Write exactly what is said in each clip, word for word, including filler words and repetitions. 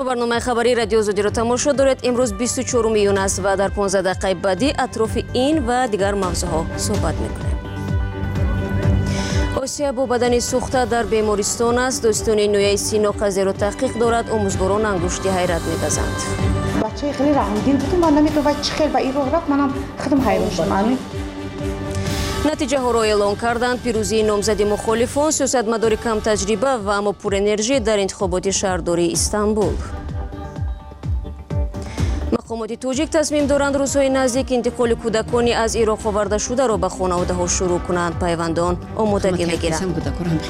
برنامه خبری رادیو آزادی را تماشا دارید. امروز بیست و چهارم ایون است و در پانزده دقیقه بعدی اطراف این و دیگر موضوعها صحبت میکنیم. آسیا با بدن سوخته در بیمارستان است. دوستان نویای سینا قضیه را تحقیق دارد. آموزگاران انگشتی حیرت می‌دزند. بچه خیلی رحمدل بود. من نمی‌دونم چه خیلی به این راه رفت. منم خودم حیران شدم. نتیجه ها را اعلام کردند. پیروزی نامزد مخالفان، سیاستمدار کم تجربه و اما پر انرژی در انتخابات شهرداری استانبول. مقامات توجیک تصمیم دارند روزهای نزدیک انتقال کودکانی از عراق آورده شده را به خانواده‌ها شروع کنند. پیوندان آمادگی می‌گیرند.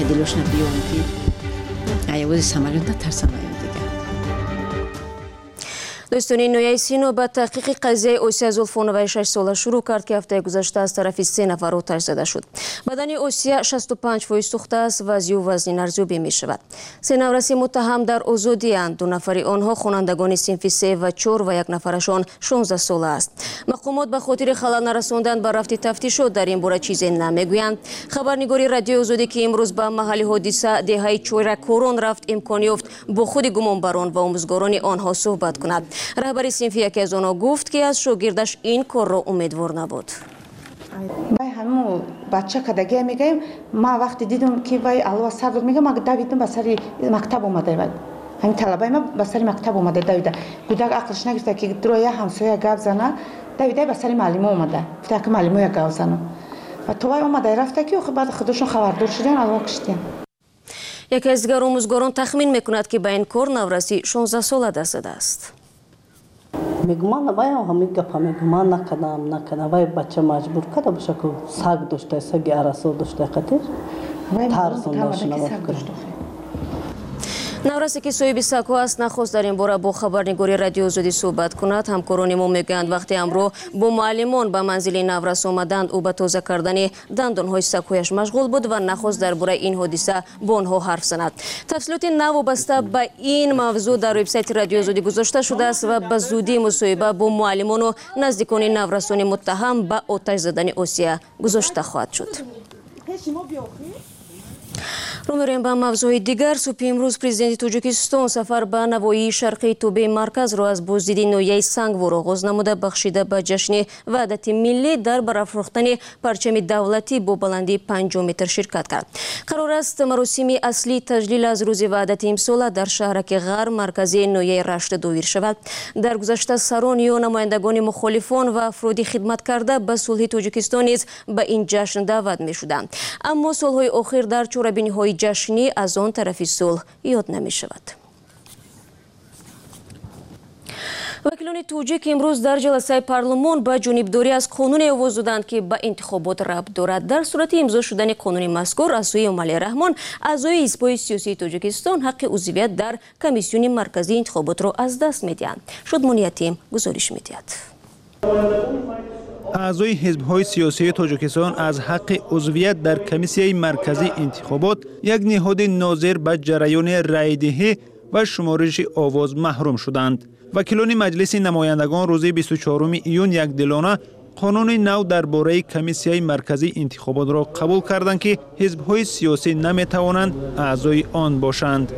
دوستان نویای سینا به تحقیق قضیه آسیا زلفانوی شش ساله شروع کرد که هفته گذشته از طرف سه نفر آتش زده شد. بدن آسیا شصت و پنج فیصد سوخته است و از او وزن ارزیابی می شود. سه نورسی متهم در آزادی اند. دو نفر آنها خوانندگان صنف سه و چهار و یک نفرشان شانزده ساله است. مقامات به خاطر خلل نرساندن به رفت تفتیشات در این باره چیزی نمیگویند. خبرنگاری رادیو آزادی که امروز به محل حادثه دهه چویرکوران رفت امکان یافت با خود گمانبران و آموزگاران آنها صحبت کند. رهبر صنف یکی از آنها گفت که از شاگردش این کار را امیدوار نبود. وای همون بچه که دیگه میگم ما وقتی دیدم که وای الوا سر داد میگم ما دویدم به سر مکتب اومده وای همین طلبه ما به سر مکتب اومده دویده کودک عقلش نگرفته که دروی همسایه گپ زنه دویده به سر معلمه اومده گفته که معلمه گپ زنه و تو وای اومده رفته که بعد خودشون خبردار شدن الوا کشتن. یکی از دیگر آموزگاران تخمین میکند که به این کار نورسی شانزده ساله دست زده است. میگم وای همین گپا میگم نکردم نکردم وای بچه مجبور کرده باشه که سگ داشته سگ ارسو داشته خاطر ترسون داشته. نورسی که صاحب سگ‌ها است نخواست در این باره با خبرنگاری رادیو آزادی صحبت کند. همکاران ما میگویند وقتی امروز با معلمان به منزل نورس آمدند او به تازه کردن دندانهای سگ‌هایش مشغول بود و نخواست درباره این حادثه با آنها حرف زند. تفصیلات نوابسته به این موضوع در وبسایت رادیو آزادی گذاشته شده است و به زودی مصاحبه با معلمان و نزدیکان نورسان متهم به آتش زدن آسیا گذاشته خواهد شد. رو می‌رویم به موضوع دیگر. صبح امروز پرزیدنت تاجیکستان سفر به نواحی شرقی توبه مرکز را از بازدید نویای سنگوار آغاز نموده بخشیده به جشن وحدت ملی در برافروختن پرچم دولتی با بلندی پنج متر شرکت کرد. قرار است مراسم اصلی تجلیل از روز وحدت امسال در شهرک غرب مرکزی نویای رشت دویر شود. در گذشته سران یا نمایندگان مخالفان و افرادی خدمت کرده به صلح تاجیکستان نیز به این جشن دعوت می‌شدند، اما سال‌های اخیر در چهاربینی‌های جشنی از آن طرف صلح یاد نمی شود. وکیلان توجیک امروز در جلسه پارلمان به جانبداری از قانون آواز دادند که به انتخابات ربط دارد. در صورت امضا شدن قانون مذکور از سوی امالی رحمان اعضای حزب‌های سیاسی تاجیکستان حق عضویت در کمیسیون مرکزی انتخابات را از دست می‌دهند. شادمان یتیم گزارش می‌دهد. اعضای حزب‌های سیاسی تاجیکستان از حق عضویت در کمیسیون مرکزی انتخابات یک نهاد ناظر به جریان رایدهی و شمارش آواز محروم شدند. وکیلان مجلس نمایندگان روز بیست و چهارم ایون یک دلانه قانون نو درباره کمیسیون مرکزی انتخابات را قبول کردند که حزب‌های سیاسی نمی‌توانند اعضای آن باشند.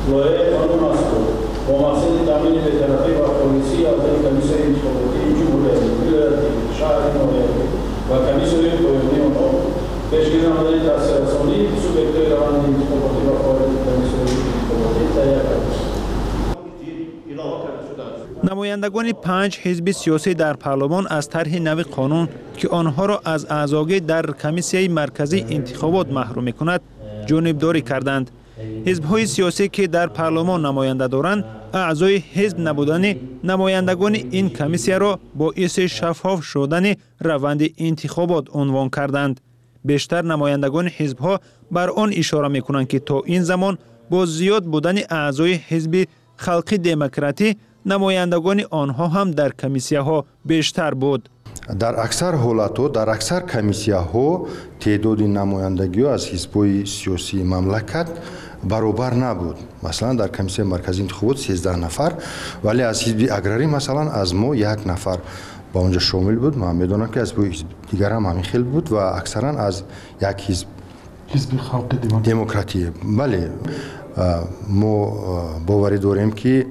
نمایندگان پنج حزب سیاسی در پارلمان از طرح نو قانون که آنها را از اعضایی در کمیسیون مرکزی انتخابات محروم می‌کند جانبداری کردند. حزب‌های سیاسی که در پارلمان نماینده دارند اعضای حزب نبودن نمایندگان این کمیسیون را باعث شفاف شدن روند انتخابات عنوان کردند. بیشتر نمایندگان حزب‌ها بر آن اشاره می‌کنند که تا این زمان با زیاد بودن اعضای حزب خلقی دموکراتی نمایندگان آنها هم در کمیسیون‌ها بیشتر بود. در اکثر حالت‌ها در اکثر کمیسیون‌ها تعداد نمایندگی از حزب‌های سیاسی مملکت برابر نبود. مثلا در کمیسیون مرکزی انتخابات سیزده نفر ولی از حزب اگراری مثلا از ما یک نفر با اونجا شامل بود. من میدونم که از دیگر هم همین خیلی بود و اکثرا از یک حزب حزب خلق دموکراتی. بله ما باوری داریم که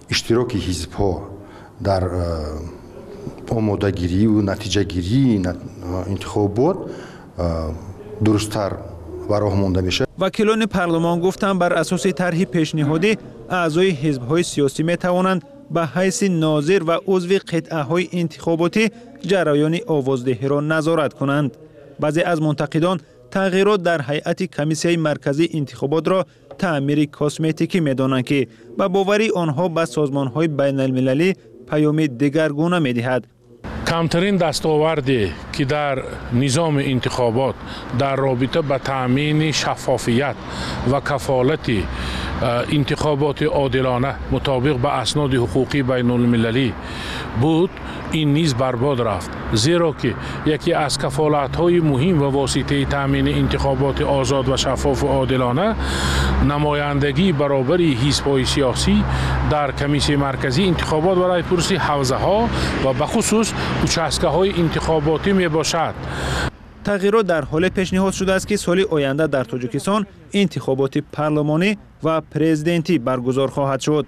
иштироки ҳизбҳо дар омодагирӣ ва натиҷагирии интихобот дурусттар ва роҳ монда мешавад. вакилони парлумон гуфтанд бар асоси тарҳи пешниҳодӣ аъзои ҳизбҳои сиёсӣ метавонанд ба ҳайси нозир ва узви қитъаҳои интихоботӣ ҷараёни овоздеҳиро назорат кунанд. баъзе аз мунтақидон тағйирот дар ҳайати комиссияи марказии интихоботро таъмири косметикӣ медонанд ки ба бовари онҳо ба созмонҳои байналмилалӣ паёми дигаргуна медиҳад. камтарин дастоварде ки дар низоми интихобот дар робита ба таъмини шаффофият ва кафолати интихоботи одилона мутобиқ ба асноди ҳуқуқи байнулмилалӣ буд, ин низ барбод рафт, зеро ки яке аз кафолатҳои муҳим ва воситаи таъмини интихоботи озод ва шаффофу одилона намояндагии баробари ҳизбҳои сиёсӣ дар комиссияи марказии интихобот ва райпурси ҳавзаҳо ва бахусус участкаҳои интихоботӣ мебошад. тағйирот дар ҳоле пешниҳод шудааст ки соли оянда дар Тоҷикистон интихоботи парлумонӣ ва президентӣ баргузор хоҳад шуд.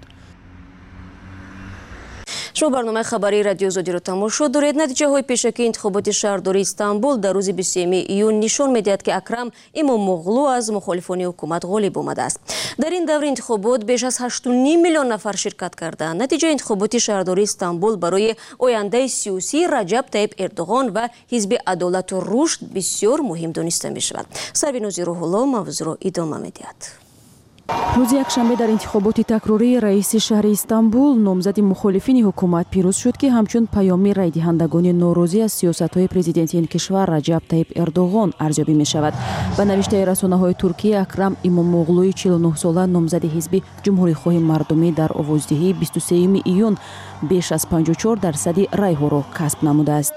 шумо барномаи хабари радио Озодиро тамошо доред. натиҷаҳои пешакии интихоботи шаҳрдории Истанбул дар рӯзи бисту сеюми июн нишон медиҳад ки Акрам Имомоғлу аз мухолифони ҳукумат ғолиб омадааст. дар ин даври интихобот беш аз ҳашту ним миллион нафар ширкат карданд. натиҷаи интихоботи шаҳрдории Истанбул барои ояндаи сиёсии Раҷаб Таyyip Эрдоғон ва ҳизби Адолату Рушд бисёр муҳим дониста мешавад. Сарвинузи Рӯҳулло мавзӯъро идома медиҳад. рӯзи якшанбе дар интихоботи такрории раиси шаҳри Истанбул номзади мухолифини ҳукумат пирӯз шуд ки ҳамчун паёми райдиҳандагони норозӣ аз сиёсатҳои президентии ин кишвар Раҷаб Таyyip Эрдоғон арзёбӣ мешавад. ба навиштаи расонаҳои Туркия, Акрам Имомоғлуи чилу нӯҳ сола номзади ҳизби Ҷумҳурихоҳи мардумӣ дар овоздиҳии бисту сеюми июн беш аз панҷоҳу чор дарсади райҳоро касб намудааст.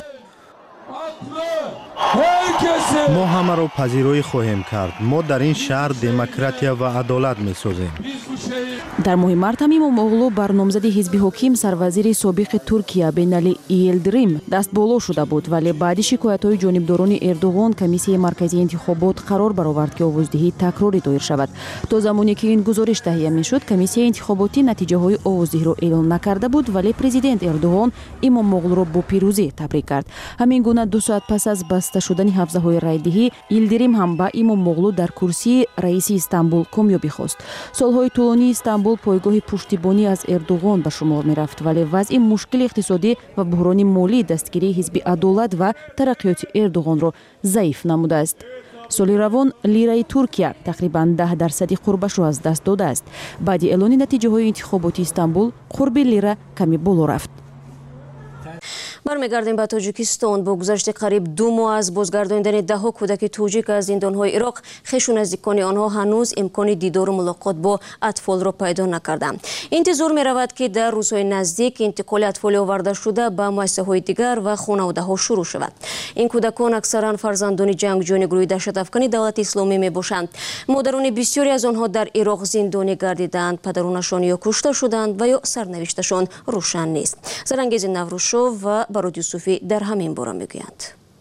мо ҳамаро пазироӣ хоҳем кард. мо дар ин шаҳр демократия ва адолат месозем. дар моҳи март ҳам Имомоғлу бар номзади ҳизби ҳоким сарвазири собиқи Туркия Бенали Йилдирим дастболо шуда буд, вале баъди шикоятҳои ҷонибдорони Эрдоғон комиссияи марказии интихобот қарор баровард ки овоздиҳӣ такрорӣ доир шавад. то замоне ки ин гузориш таҳия мешуд, комиссияи интихоботӣ натиҷаҳои овоздиҳиро эълон накарда буд, вале президент Эрдоғон Имомоғлуро бо пирӯзӣ табрик кард. ҳамин гуна ду соат пас аз баста шудани ҳавзаҳои райдиҳӣ, Йилдирим ҳам ба Имомоғлу дар курсии раиси Истанбул комёбӣ хост. солҳои тӯлонии Истанбул пойгоҳи пуштибонӣ аз Эрдоғон ба шумор мерафт, вале вазъи мушкили иқтисодӣ ва буҳрони молии дастгирии ҳизби Адолат ва тараққиёти Эрдоғонро заиф намудааст. соли равон лираи Туркия тақрибан даҳ дарсади қурбашро аз даст додааст. баъди эълони натиҷаҳои интихоботи Истанбул, қурби лира каме боло рафт. бармегардем ба Тоҷикистон. бо гузашти қариб ду моҳ аз бозгардониндани даҳҳо кӯдаки тоҷик аз зиндонҳои Ироқ, хешу наздикони онҳо ҳанӯз имкони дидору мулоқот бо атфолро пайдо накарданд. интизор меравад ки дар рӯзҳои наздик интиқоли атфоли овардашуда ба муассисаҳои дигар ва хонаводаҳо шурӯъ шавад. ин кӯдакон аксаран фарзандони ҷангҷӯёни гурӯҳи даҳшатафкани давлати исломӣ мебошанд. модарони бисёре аз онҳо дар Ироқ зиндонӣ гардиданд, падаронашон ё кушта шуданд ва ё сарнавишташон рӯшан нест. Зарангези Наврӯшов ва Барод Юсуфӣ дар ҳамин бора мегӯянд.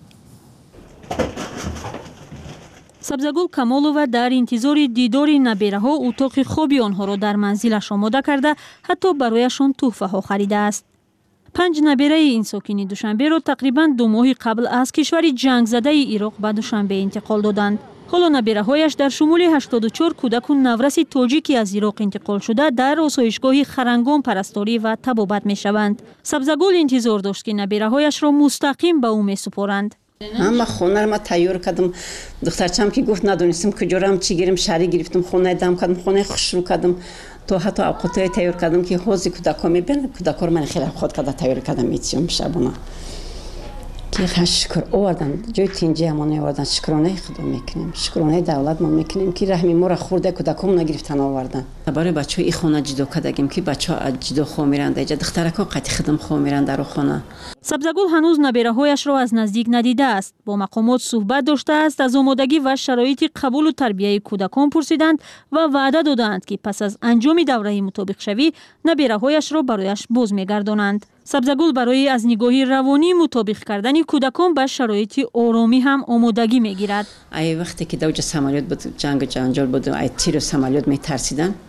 Сабзагул Камолова дар интизори дидори набераҳо утоқи хоби онҳоро дар манзилаш омода карда, ҳатто барояшон тӯҳфаҳо харидааст. панҷ набераи ин сокини Душанберо тақрибан ду моҳи қабл аз кишвари ҷангзадаи Ироқ ба Душанбе интиқол доданд. ҳоло набераҳояш дар шумули ҳаштоду чор кӯдаку навраси тоҷики аз Ироқ интиқол шуда дар осоишгоҳи Харангон парасторӣ ва табобат мешаванд. Сабзагул интизор дошт ки набераҳояшро мустақим ба ӯ месупоранд. ҳама хонаро ма тайёр кардам. духтарчам ки гуфт надонистам куҷорам чӣ гирем, шаҳрӣ гирифтам, хонаи дам кардам, хонаи хушрӯ кардам, то ҳатто авқотҳое тайёр кардам ки ҳозир кӯдакҳо мебинанд. кӯдакҳоро ман хеле авқот карда тайёр кардам этиём шабона. ки шукр овардан ҷои тинҷи ҳамон овардан шукронаи худо мекунем, шукронаи давлат мо мекунем ки раҳми моро хурда кӯдакҳомона гирифтан овардан. барои бачаҳо ин хона ҷудо кардагим ки бачаҳо ҷудо хо меранд, иҷа духтаракҳо қати хидм хо меранд дар хона. Сабзагул ҳанӯз набераҳояшро аз наздик надидааст. бо мақомот суҳбат доштааст, аз омодагӣ ва шароити қабулу тарбияи кӯдакон пурсиданд ва ваъда додаанд ки пас аз анҷоми давраи мутобиқшавӣ набераҳояшро барояш боз мегардонанд. Сабзагул барои аз нигоҳи равонӣ мутобиқ кардани кӯдакон ба шароити оромӣ ҳам омодагӣ мегирад. ай вақте ки давҷа самолёт буд, ҷангу ҷанҷол буд, ай тиру самолёт метарсидан,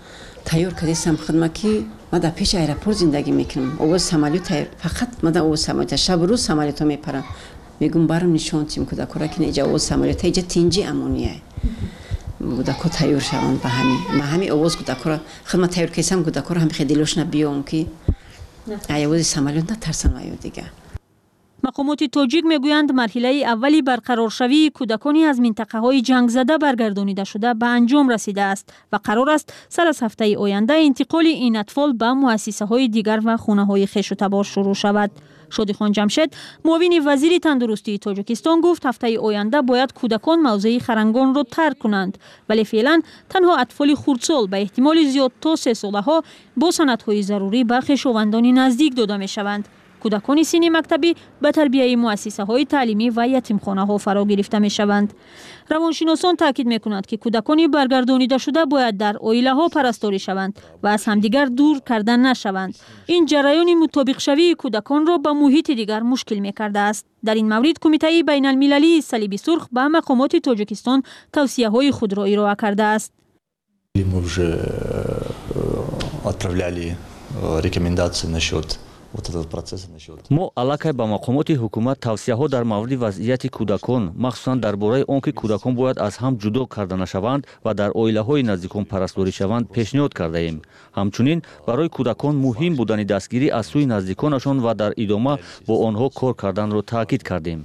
تیار کردیم خدمت که ما در پیش ایرپورت زندگی میکنم اوز سمالیو تیار فقط ما در اوز سمالیو شب روز سمالیو تو میپرم میگم برام نشون تیم کودکورا که اینجا اوز سمالیو تا اینجا تینجی امونیه کودکو تیار شوند به همین ما همین اوز کودکورا خدمت تیار کردیم کودکورا هم خیلی دلش نبیام که ایوز سمالیو نترسن و ایو دیگه. مقامات تاجیک میگویند مرحله اولی برقرارشوی کودکانی از منطقه های جنگ زده برگردانیده شده به انجام رسیده است و قرار است سر از هفته آینده انتقال این اطفال به مؤسسه های دیگر و خانه های خویش و تبار شروع شود. شادیخان جمشید معاون وزیر تندرستی تاجیکستان گفت هفته آینده باید کودکان موضع خرنگان را ترک کنند ولی فعلا تنها اطفال خردسال به احتمال زیاد تا سه ساله ها با سندهای ضروری به خویشاوندان نزدیک داده می شوند. کودکان سینی مکتبی به تربیت مؤسسه های تعلیمی و یتیمخانه ها فرا گرفته می شوند. روانشناسان تاکید می کنند که کودکان برگردانیده شده باید در عائله ها پرستاری شوند و از همدیگر دور کردن نشوند. این جریان مطابق شوی کودکان را به محیط دیگر مشکل می کرده است. در این مورد کمیته بین المللی صلیب سرخ به مقامات تاجیکستان توصیه های خود را ارائه کرده است. Мы уже отправляли рекомендации насчет мо аллакай ба мақомоти ҳукумат тавсияҳо дар мавриди вазъияти кӯдакон махсусан дар бораи он ки кӯдакон бояд аз ҳам ҷудо карда нашаванд ва дар оилаҳои наздикон парастдорӣ шаванд пешниҳод кардаем. ҳамчунин барои кӯдакон муҳим будани дастгирӣ аз сӯи наздиконашон ва дар идома бо онҳо кор карданро таъкид кардем.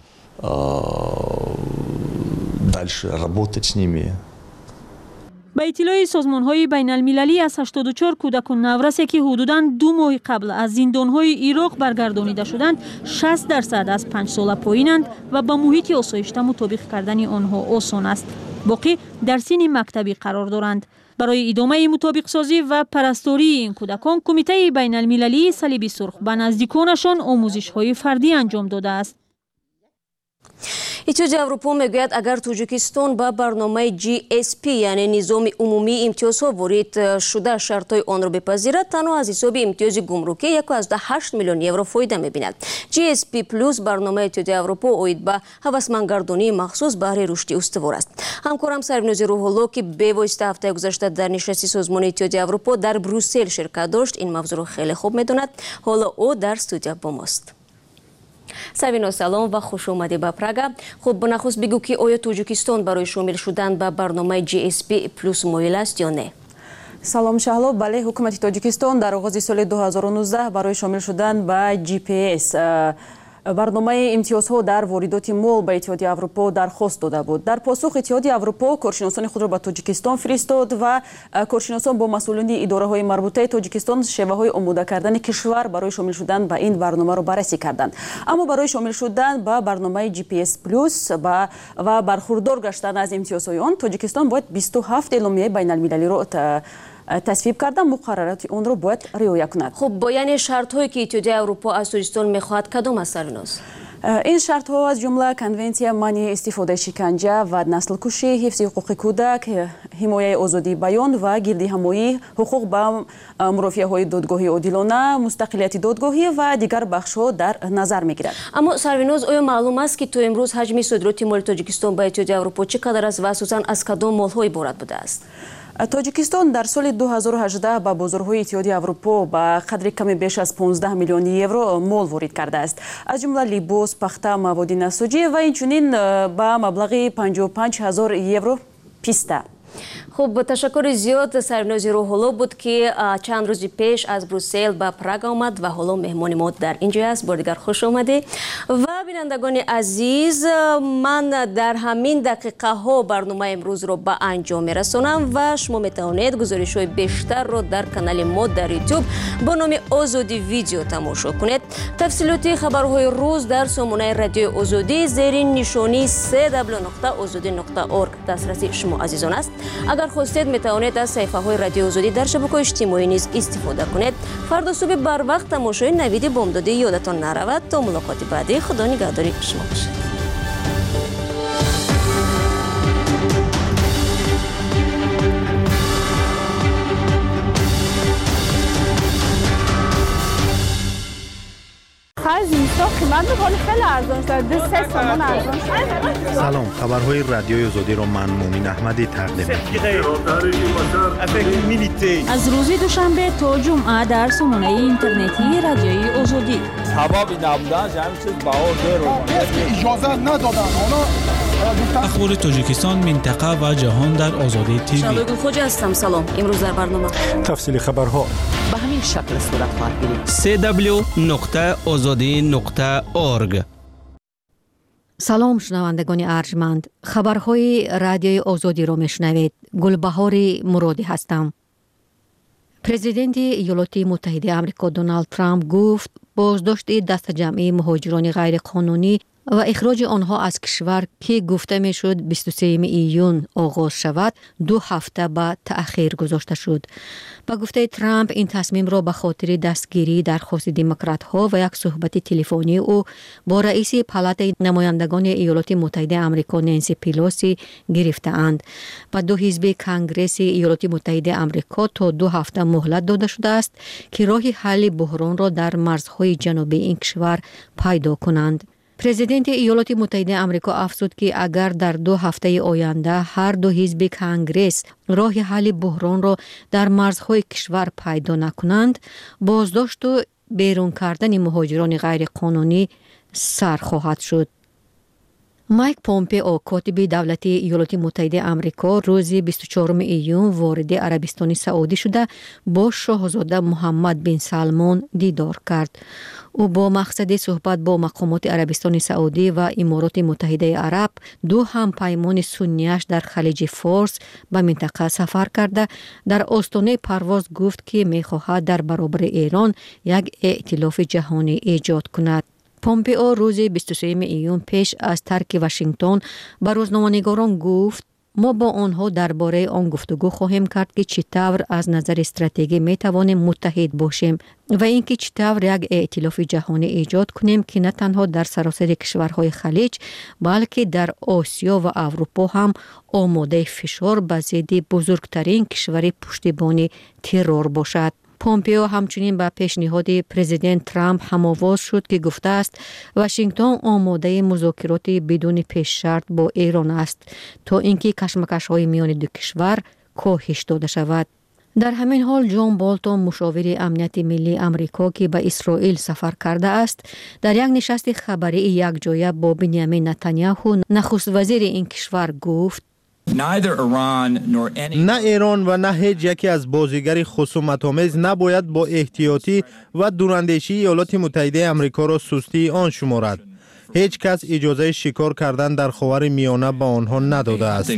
Дальше работать с ними. با اطلاع سازمان‌های بین‌المللی از هشتاد و چهار کودکان نورسی که حدوداً دو ماه قبل از زندان‌های عراق برگردانیده شدند، شصت درصد از پنج ساله پایینند و با محیط آسایشته مطابق کردن آنها آسان است. باقی در سن مکتبی قرار دارند. برای ادامه مطابق سازی و پرستاری این کودکان، کمیته بین‌المللی صلیب سرخ به نزدیکانشان آموزش‌های فردی انجام داده است. اتحادیه اروپا میگوید اگر تاجیکستان با برنامه جی اس پی یعنی نظام عمومی امتیازها وارد شده شرطهای آن را بپذیرد تنها از حساب امتیاز گمرکی یک و از هشت میلیون یورو فایده میبیند. جی اس پی پلوس برنامه اتحادیه اروپا اوید به هوسمندگردانی مخصوص برای رشد استوار است. همکارم سربناز روح‌الله که به واسطه هفته گذشته در نشست سازمان اتحادیه اروپا در بروسل شرکت داشت این موضوع را خیلی خوب میداند. حالا او در استودیو با ماست. سبینا سلام و خوش آمدید به پراگا. خب بنخواست بگو که آیا تاجیکستان برای شامل شدن به برنامه جی اس پی پلوس مایل است یا نه؟ سلام شهلا. بله، حکومت تاجیکستان در آغاز سال دو هزار و نوزده برای شامل شدن به جی پی اس برنامه امتیازها در واردات مال به اتحادیه اروپا درخواست داده بود. در پاسخ اتحادیه اروپا کارشناسان خود را به تاجیکستان فرستاد و کارشناسان با مسئولین اداره های مربوطه تاجیکستان شیوه های آماده کردن کشور برای شامل شدن به این برنامه را بررسی کردند. اما برای شامل شدن به برنامه جی پی اس پلوس و برخوردار گشتن از امتیازهای آن، تاجیکستان باید بیست و هفت اعلامیه بین المللی را تصویب کردن، مقررات اون رو باید رعایت کند. خب با یعنی شرط هایی که اتحادیه اروپا از تاجیکستان میخواهد کدام است سریناز؟ این شرط ها از جمله کنونسیا منع استفاده شکنجه و نسل کشی، حفظ حقوق کودک، حمایت آزادی بیان و گردهمایی حقوق به مرافعه های دادگاهی عادلانه، مستقلیت دادگاهی و دیگر بخش ها در نظر میگیرد. اما سریناز آیا معلوم است که تا امروز حجم صادرات مال تاجیکستان به اتحادیه اروپا چقدر است و اساساً از کدام مال ها عبارت بوده است؟ تاجیکستان در سال دو هزار و هجده به بازارهای اتحادیه اروپا به قدر کمی بیش از پانزده میلیون یورو مال وارد کرده است. از جمله لباس، پخته، مواد نساجی و اینچنین به مبلغ پنجاه و پنج هزار یورو پیسته. خب تشکر زیاد. سربناز روح‌الله بود که چند روز پیش از بروسل به پراگ آمد و حالا مهمان ما در اینجا است. بار دیگر خوش آمده. و بینندگان عزیز، من در همین دقیقه ها برنامه امروز رو به انجام میرسونم و شما میتوانید گزارش های بیشتر رو در کانال ما در یوتیوب با نام آزادی ویدیو تماشا کنید. تفصیلات خبرهای روز در سامانه رادیو آزادی زیرین نشانی سه دبلیو نقطه آزادی نقطه اورگ دسترسی شما عزیزان است. اگر خواستید میتوانید از صفحه های رادیو آزادی در شبکه‌های اجتماعی نیز استفاده کنید. فردا صبح بر وقت تماشای نوید بامدادی یادتان نرود. تا ملاقات بعدی، خدا نگهداری شما باشد. هر زیستا قیمت میکنه خیلی ارزان شده دو سه سامان ارزان شده. سلام، خبرهای رادیوی آزادی رو من مومین احمدی تقدیم می‌کنم. از روز دوشنبه تا جمعه در سامانه اینترنتی رادیوی آزادی. هوایی نبودن همین چیز بهار داره. اجازه ندادن. اخبار تاجیکستان، منطقه و جهان در آزادی تیوی. شادو خوجا هستم. سلام. امروز در برنامه تفصیل خبرها به همین شکل صورت خواهد گرفت. سی دبلیو نقطه آزادی نقطه اورگ. سلام شنوندگان ارجمند، خبرهای رادیوی آزادی رو میشنوید. گلبهار مرادی هستم. پرزیدنت ایالات متحده آمریکا دونالد ترامپ گفت بازداشت دست جمعی مهاجران غیر قانونی و اخراج آنها از کشور که گفته میشد بیست و سوم ایون آغاز شود دو هفته به تأخیر گذاشته شد. با گفته ترامپ این تصمیم را به خاطر دستگیری درخواست دموکرات ها و یک صحبت تلفنی او با رئیس پالات نمایندگان ایالات متحده آمریکا نانسی پیلوسی گرفته‌اند. و دو حزب کنگره ایالات متحده آمریکا تا دو هفته مهلت داده شده است که راه حل بحران را در مرزهای جنوبی این کشور پیدا کنند. پرزیدنت ایالات متحده آمریکا افزود که اگر در دو هفته آینده هر دو حزب کنگرس راه حل بحران را در مرزهای کشور پیدا نکنند، بازداشت و بیرون کردن مهاجران غیر قانونی سر خواهد شد. مایک پومپئو کاتب دولتی ایالات متحده آمریکا روز بیست و چهارم ایون وارد عربستان سعودی شده با شاهزاده محمد بن سلمان دیدار کرد. او با مقصد صحبت با مقامات عربستان سعودی و امارات متحده عرب دو همپیمان سنیش در خلیج فارس به منطقه سفر کرده در آستانه پرواز گفت که می‌خواهد در برابر ایران یک ائتلاف جهانی ایجاد کند. پومپئو روز بیست و سوم ایون پیش از ترک واشنگتن به روزنامه‌نگاران گفت ما با آنها درباره آن گفتگو خواهیم کرد که چطور از نظر استراتژی می توانیم متحد باشیم و اینکه چطور یک ائتلاف جهانی ایجاد کنیم که نه تنها در سراسر کشورهای خلیج بلکه در آسیا و اروپا هم آماده فشار به ضد بزرگترین کشور پشتیبان ترور باشد. پومپئو همچنین به پیشنهاد پرزیدنت ترامپ هم‌آواز شد که گفته است واشنگتن آماده مذاکرات بدون پیش شرط با ایران است تا اینکه کشمکش‌های میان دو کشور کاهش داده شود. در همین حال جان بالتون مشاور امنیت ملی آمریکا که به اسرائیل سفر کرده است در یک نشست خبری یک جایه با بنیامین نتانیاهو نخست وزیر این کشور گفت نه ایران و نه هیچ یکی از بازیگر خصومت‌آمیز نباید با احتیاطی و دوراندیشی ایالات متحده آمریکا را سستی آن شمارد. هیچ کس اجازه شکار کردن در خاور میانه به آنها نداده است.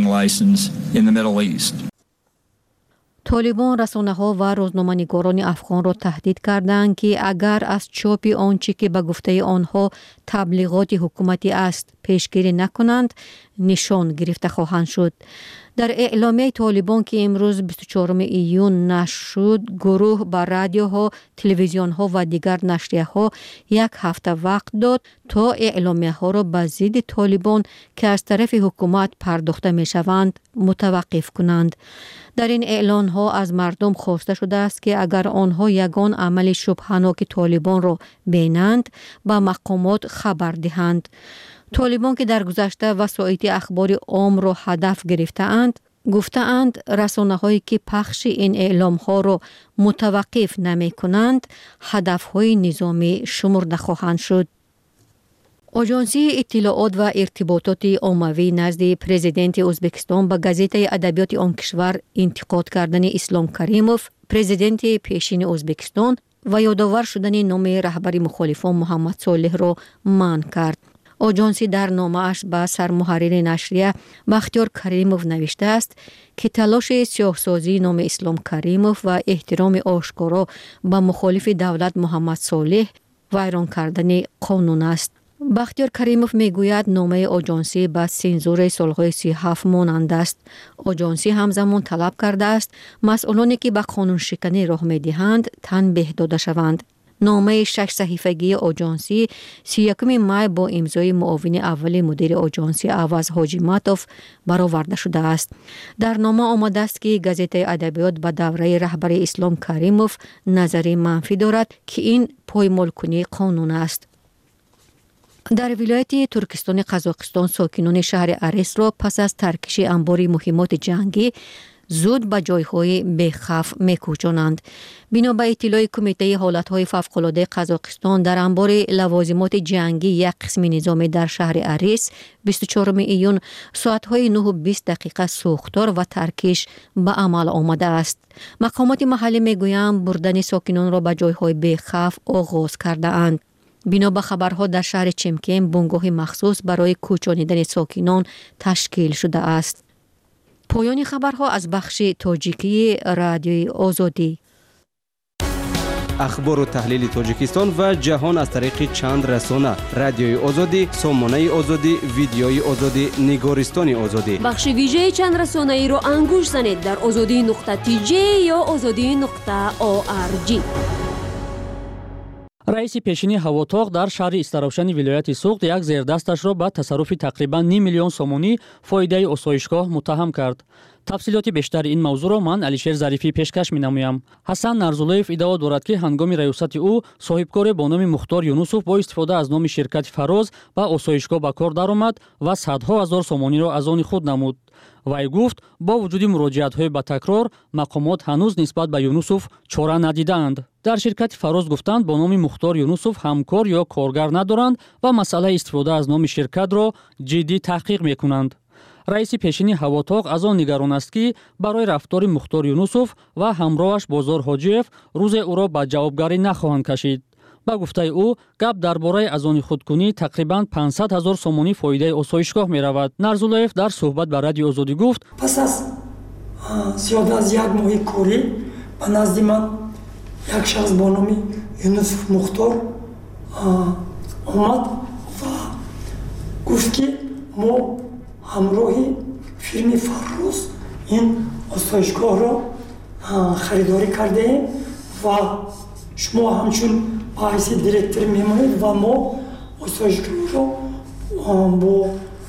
طالبان رسانه‌ها و روزنامه‌نگاران افغان را تهدید کردند که اگر از چاپ آنچه که به گفته آنها تبلیغات حکومتی است پیشگیری نکنند نشان گرفته خواهند شد. در اعلامیه طالبان که امروز بیست و چهارم ایون نشر شد، گروه به رادیوها، تلویزیون‌ها و دیگر نشریه‌ها یک هفته وقت داد تا اعلامیه‌ها را به ضد طالبان که از طرف حکومت پرداخته می‌شوند متوقف کنند. در این اعلان‌ها از مردم خواسته شده است که اگر آنها یگان عمل شبهه‌ناک طالبان را بینند به مقامات خبر دهند. طالبان که در گذشته وسایط اخبار عام را هدف گرفته‌اند، گفته‌اند رسانه‌هایی که پخش این اعلام‌ها را متوقف نمی‌کنند، هدف‌های نظامی شمرده خواهند شد. آژانسی اطلاعات و ارتباطات عمومی نزد پرزیدنت ازبکستان به گزیده ادبیات آن کشور انتقاد کردن اسلام کریموف، پرزیدنت پیشین ازبکستان و یادآور شدن نام رهبر مخالفان محمد صالح را منع کرد. آژانسی در نامه‌اش به سرمحرر نشریه بختیار کریموف نوشته است که تلاش سیاه‌سازی نام اسلام کریموف و احترام آشکارا به مخالف دولت محمد صالح ویران کردن قانون است. بختیار کریموف میگوید نامه آژانسی به سنزور سالهای سی و هفت مانند است. آژانسی همزمان طلب کرده است مسئولانی که به قانون شکنی راه می‌دهند تنبیه داده شوند. نامه شش صحیفگی آژانسی سی و یکم می با امضای معاون اول مدیر آژانسی عوض حاجی ماتوف برآورده شده است. در نامه آمده است که گزیده ادبیات به دوره رهبر اسلام کریموف نظری منفی دارد که این پایمال کنی قانون است. در ولایت ترکستان قزاقستان ساکنان شهر اریس را پس از ترکش انبار مهمات جنگی زود به جایهای بی‌خوف می‌کوچانند. بنا به اطلاع کمیته حالتهای فوق‌العاده قزاقستان در انبار لوازمات جنگی یک قسم نظامی در شهر اریس بیست و چهارم ایون ساعت‌های نه و بیست دقیقه سوختار و ترکش به عمل آمده است. مقامات محلی میگویند بردن ساکنان را به جایهای بی‌خوف آغاز کرده اند. بنا به خبرها در شهر چمکین بنگاه مخصوص برای کوچانیدن ساکنان تشکیل شده است. پایان خبرها از بخش تاجیکی رادیوی آزادی. اخبار و تحلیل تاجیکستان و جهان از طریق چند رسانه: رادیوی آزادی، سامانه آزادی، ویدیوی آزادی، نگارستان آزادی. بخش ویژه چند رسانه ای را انگوش زنید در آزادی نقطه تی جی یا آزادی نقطه او آر جی. رئیس پیشین هواتاق در شهر استراوشن ولایت سوخت یک زیردستش را به تصرف تقریبا نیم میلیون سومانی فایده آسایشگاه متهم کرد. تفصیلات بیشتر این موضوع را من علیشیر ظریفی پیشکش می‌نمایم. حسن نرزولویف ادعا دارد که هنگام ریاست او صاحبکار با نام مختار یونوسوف با استفاده از نام شرکت فراز به آسایشگاه به کار درآمد و صدها هزار سومانی را از آن خود نمود. وی گفت با وجود مراجعت‌های به تکرار مقامات هنوز نسبت به یونوسوف چاره ندیدند. در شرکت فراز گفتند با نام مختار یونوسوف همکار یا کارگر ندارند و مسئله استفاده از نام شرکت را جدی تحقیق می‌کنند. رئیس پیشین هواتاق از آن نگران است که برای رفتار مختار یونوسوف و همراهش بازار حاجیف روز او را به جوابگری نخواهند کشید. با گفته او گپ درباره از آن خودکنی تقریبا پانصد هزار سومانی فایده آسایشگاه می رود. نرزولویف در صحبت با رادیو آزادی گفت پس از زیاده از یک ماه کاری به نزد من یک شخص با نام یونوسوف مختار آمد و گفت که ما همراهی فیرم فراز این آسایشگاه را خریداری کرده ایم و شما همچون باعث دیرکتر میمونید و ما آسایشگاه را با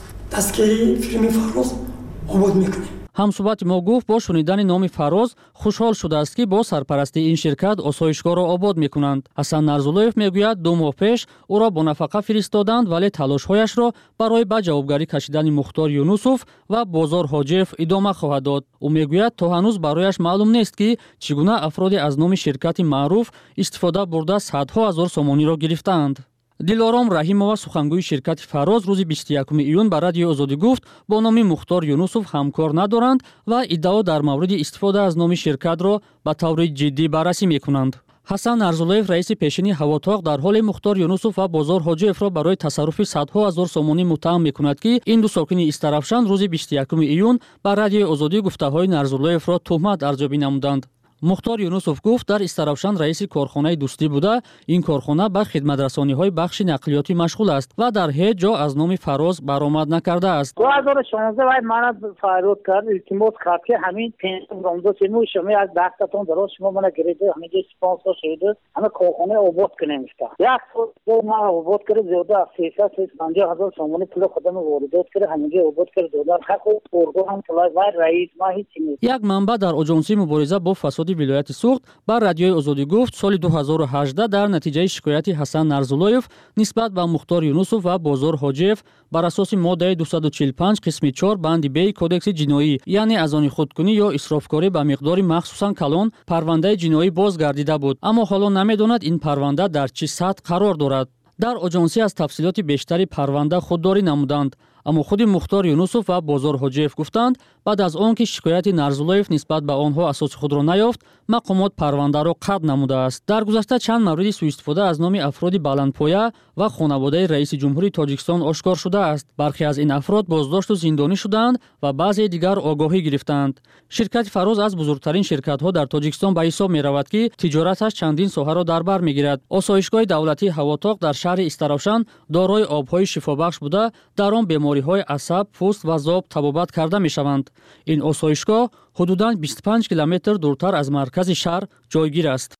دستگیری فیرم فراز آباد میکنیم. همصحبت ما گفت با شنیدن نام فراز خوشحال شده است که با سرپرستی این شرکت آسایشگاه را آباد میکنند. حسن نرزولویف میگوید دو ماه پیش او را با نفقه فرستادند ولی تلاش‌هایش را برای به جوابگری کشیدن مختار یونوسوف و بازار حاجیف ادامه خواهد داد. او میگوید تا هنوز برایش معلوم نیست که چگونه افرادی از نام شرکت معروف استفاده برده صدها هزار سومانی را گرفتند. دلارام رحیمова سخنگوی شرکت فراز روز بیست و یکم ایون به رادیو آزادی گفت با نام مختار یونوسوف همکار ندارند و ادعا در مورد استفاده از نام شرکت را به طور جدی بررسی میکنند. حسن نرزولویف رئیس پیشین هواتاق در حال مختار یونوسوف و بازار حاجیف را برای تصرف صدها هزار سومانی متهم میکند که این دو ساکن استراوشن روز بیست و یکم ایون به رادیو آزادی گفته‌های نرزولویف را تهمت ارزیابی نمودند. مختار یونوسوف گفت در استراوشن رئیس کارخانه دوستی بوده. این کارخانه به خدمترسانی‌های بخش نقلیاتی مشغول است و در هیچ جا از نام فراز برآمد نکرده است. دو هزار و شانزده باید من فراز کرد التماس کرد که همین پنج رومدا سیمو شما از دستتون درست شما من گرفته همین اسپانسر شده همه کارخانه آباد کنیم است. یک سال ما آباد کرد زیاده از سیصد تا پنجاه هزار سومانی پول خودم واردات کرد همین آباد کرد دلار حق اردو هم طلای رئیس ما هیچ نیست. یک منبع در آژانسی مبارزه با فساد ولایت سوخت بر رادیوی آزادی گفت سال دو هزار و هجده در نتیجه شکایت حسن نرزولویف نسبت به مختار یونوسوف و بازار حاجیف بر اساس ماده دویست و چهل و پنج قسم چهار بند بی کدکس جنایی یعنی از آن خودکنی یا اسرافکاری به مقدار مخصوصا کلان پرونده جنایی بازگردیده بود، اما حالا نمیداند این پرونده در چه سطح قرار دارد. در آژانسی از تفصیلات بیشتری پرونده خودداری نمودند، اما خود مختار یونوسوف و بازار حاجیف گفتند بعد از آنکه شکایت نرزولویف نسبت به آنها اساس خود را نیافت مقامات پرونده را قطع نموده است. در گذشته چند مورد سوء استفاده از نام افراد بلندپایه و خانواده رئیس جمهوری تاجیکستان آشکار شده است. برخی از این افراد بازداشت و زندانی شدند و بعضی دیگر آگاهی گرفتند. شرکت فراز از بزرگترین شرکت‌ها در تاجیکستان به حساب می‌رود که تجارتش چندین ساحه را در بر می‌گیرد. آسایشگاه دولتی هواتاق در شهر استراوشن دارای آب‌های شفابخش بوده، در آن بیماری‌های عصب، پوست و ذوب طبابت کرده می‌شوند. این آسایشگاه حدوداً بیست و پنج کیلومتر دورتر از مرکز شهر جایگیر است.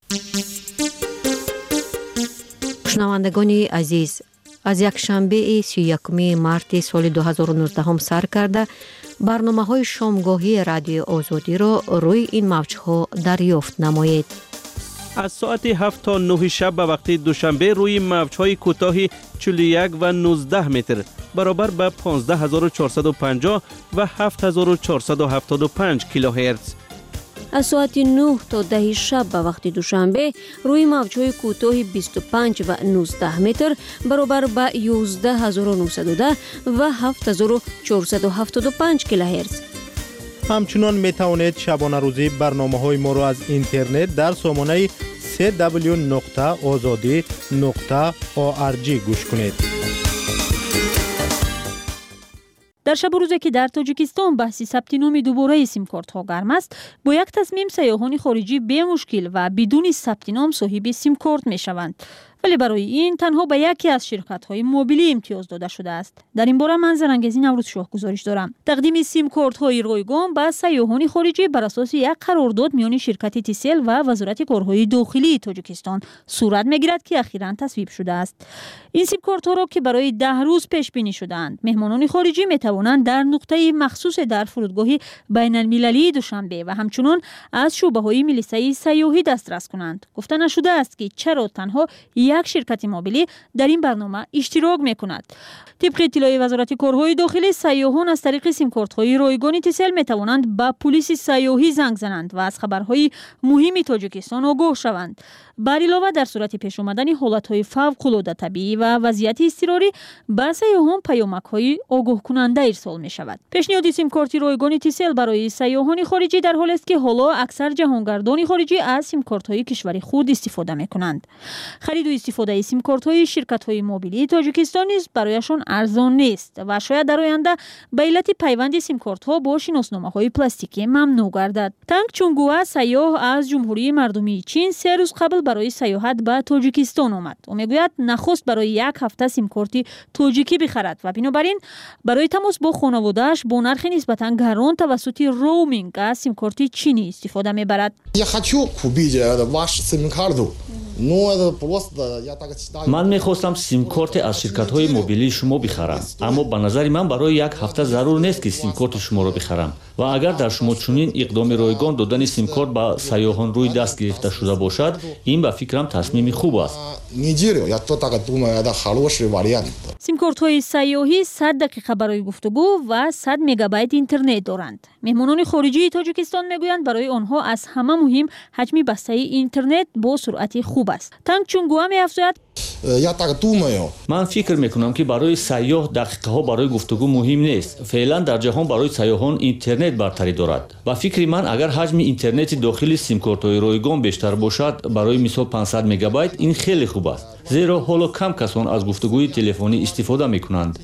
شنوندگان عزیز، از یک شنبه سی و یکم مارت سال دو هزار و نوزده هم سر کرده برنامه‌های شامگاهی رادیو آزادی را روی این موج‌ها دریافت نمایید. از ساعت هفت تا نه شب به وقت دوشنبه روی موج‌های کوتاه چهل و یک و نوزده متر برابر به پانزده هزار و چهارصد و پنجاه و هفت هزار و چهارصد و هفتاد و پنج کیلوهرتز. از ساعت نه تا ده شب به وقت دوشنبه روی موج‌های کوتاه بیست و پنج و نوزده متر برابر به یازده هزار و نهصد و ده و هفت هزار و چهارصد و هفتاد و پنج کیلوهرتز. همچنان می توانید شبانه روزی برنامه های ما را از اینترنت در سامانه سی دبلیو نقطه آزادی نقطه او آر جی گوش کنید. در شب و روزی که در تاجیکستان بحثی ثبت نام دوباره سیم کارت ها گرم است، با یک تصمیم سیاحان خارجی به مشکل و بدون ثبت نام صاحب سیم کارت می شوند. ولی برای این تنها به یکی از شرکت‌های موبیلی امتیاز داده شده است. در این باره من زرنگزی نوروز شاه گزارش دارم. تقدیم سیم کارت‌های رایگان به سیاحان خارجی بر اساس یک قرارداد میان شرکت تیسل و وزارت کارهای داخلی تاجیکستان صورت می‌گیرد که اخیراً تصویب شده است. این سیم کارت‌ها را که برای ده روز پیش بینی شده‌اند، مهمانان خارجی می‌توانند در نقطه مخصوص در فرودگاه بین‌المللی دوشنبه و همچنین از شعبه‌های ملیسه سیاحی دسترس کنند. گفته نشده است که چرا تنها یک شرکت موبیلی در این برنامه اشتراک می‌کند. طبق اطلاع وزارت کارهای داخلی، سیاحان از طریق سیم کارت‌های رایگان تیسل می‌توانند به پلیس سیاحی زنگ زنند و از خبرهای مهم تاجیکستان آگاه شوند. بر علاوه در صورت پیش آمدن حالت‌های فوق‌العاده طبیعی و وضعیت اضطراری به سیاحان پیامک‌های آگاه کننده ارسال می‌شود. پیشنهاد سیم کارت رایگان تیسل برای سیاحان خارجی در حالی است که حالا اکثر جهانگردان خارجی از سیم کارت‌های کشور خود استفاده می‌کنند. خرید و استفاده سیم کارت‌های شرکت‌های موبیلی تاجیکستان نیز برایشان ارزان نیست و شاید در آینده به علت پیوند سیم کارت‌ها با شناسنامه‌های پلاستیکی ممنوع گردد. تنگ چونگوه سیاح از جمهوری مردمی چین سه روز قبل برای سیاحت به تاجیکستان آمد و میگوید نخست برای یک هفته سیم کارت تاجیکی بخرد و بنابراین برای تماس با خانواده‌اش با نرخ نسبتاً گران توسط رومینگ از سیم کارت چینی استفاده میبرد. من میخواستم سیم کارت از شرکت های موبیلی شما بخرم، اما به نظر من برای یک هفته ضرور نیست که سیم کارت شما را بخرم و اگر در شما چنین اقدام رایگان دادن سیم کارت به سیاحان روی دست گرفته شده باشد، این به فکرم تصمیم خوب است. سیم کارت های سیاحی صد دقیقه برای گفتگو و صد مگابایت اینترنت دارند. مهمانان خارجی تاجیکستان میگویند برای آنها از همه مهم حجم بسته اینترنت با سرعت خوب است. تنگ چونگوه می‌افزاید من فکر میکنم که برای سیاح دقیقه ها برای گفتگو مهم نیست. فعلا در جهان برای سیاحان اینترنت برتری دارد. و فکر من اگر حجم اینترنت داخلی سیم کارت های رایگان بیشتر باشد، برای مثال پانصد مگابایت، این خیلی خوب است. زیرا حالا کم کسان از گفتگوی تلفنی استفاده میکنند.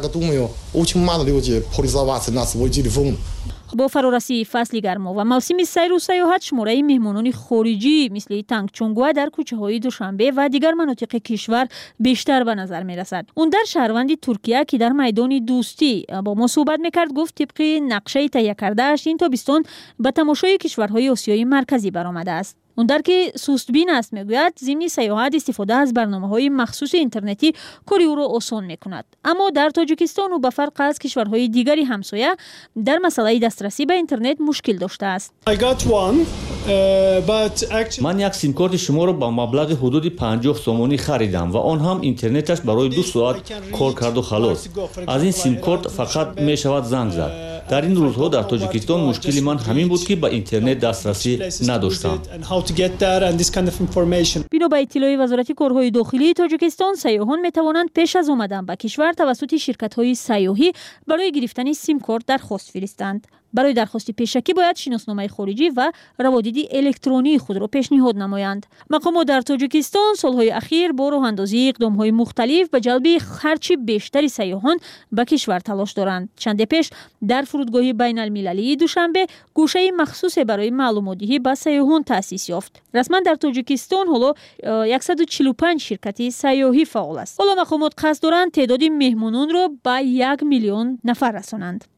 با فرارسی فصل گرما و موسم سیر و سیاحت، شماره مهمانان خارجی مثل تنگ چونگوه در کوچه های دوشنبه و دیگر مناطق کشور بیشتر به نظر می رسد. اون در شهروند ترکیه که در میدان دوستی با ما صحبت میکرد گفت طبق نقشه تهیه کرده‌اش این تابستان به تماشای کشورهای آسیای مرکزی برآمده است. اون در که سستبین است میگوید ضمن سیاحت استفاده از برنامه‌های مخصوص اینترنتی کاری او را آسان میکند. اما در تاجیکستان و به فرق از کشورهای دیگری همسایه در مسئله دسترسی به اینترنت مشکل داشته است. من یک سیم کارت شما را با مبلغ حدود پنجاه سومانی خریدم و آن هم اینترنتش برای دو ساعت کار کرد و خلاص. از این سیم کارت فقط می شود زنگ زد. در این روزها در تاجیکستان مشکلی من همین بود که به اینترنت دسترسی نداشتم. بنا به اطلاع وزارت کارهای داخلی تاجیکستان، سیاحان می توانند پیش از آمدن به کشور توسط شرکت‌های سیاحی برای گرفتن سیم کارت درخواست فرستند. برای درخواست پیشکی باید شناسنامه خارجی و روابط الکترونی خود را پیشنهاد نمایند. مقامات در تاجیکستان سالهای اخیر با راه اندازی اقدام‌های مختلف به جلب هرچی بیشتری سیاحان به کشور تلاش دارند. چند پیش در فرودگاه بین‌المللی دوشنبه گوشه مخصوص برای معلومات‌دهی به سیاحان تأسیس یافت. رسما در تاجیکستان حالا صد و چهل و پنج شرکت سیاحی فعال است. حالا مقامات قصد دارند تعداد مهمانان را به یک میلیون نفر رسانند.